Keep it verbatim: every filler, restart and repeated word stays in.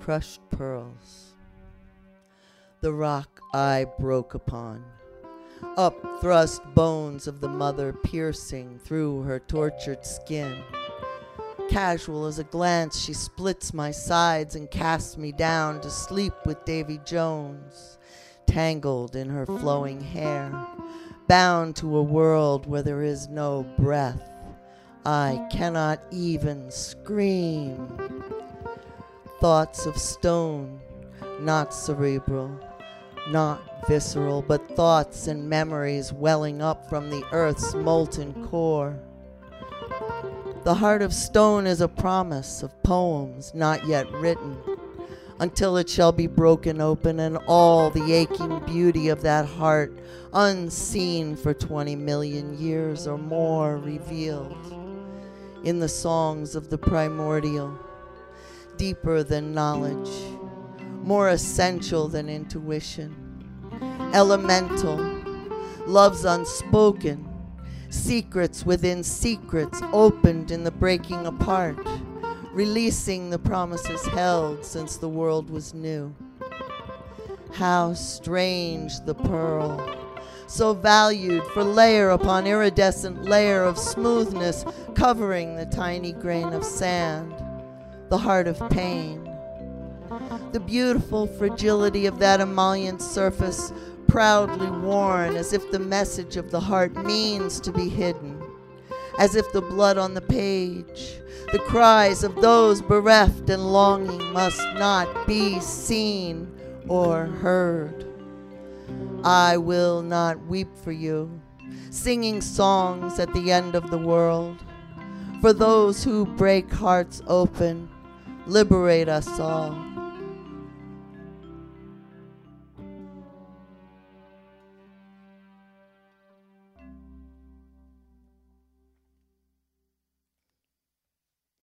crushed pearls. The rock I broke upon, up thrust bones of the mother piercing through her tortured skin. Casual as a glance, she splits my sides and casts me down to sleep with Davy Jones, tangled in her flowing hair, bound to a world where there is no breath. I cannot even scream. Thoughts of stone, not cerebral, not visceral, but thoughts and memories welling up from the earth's molten core. The heart of stone is a promise of poems not yet written, until it shall be broken open and all the aching beauty of that heart, unseen for twenty million years or more, revealed in the songs of the primordial, deeper than knowledge, more essential than intuition, elemental, love's unspoken, secrets within secrets opened in the breaking apart, releasing the promises held since the world was new. How strange the pearl, so valued for layer upon iridescent layer of smoothness covering the tiny grain of sand, the heart of pain. The beautiful fragility of that emollient surface, proudly worn as if the message of the heart means to be hidden, as if the blood on the page, the cries of those bereft and longing must not be seen or heard. I will not weep for you, singing songs at the end of the world, for those who break hearts open, liberate us all.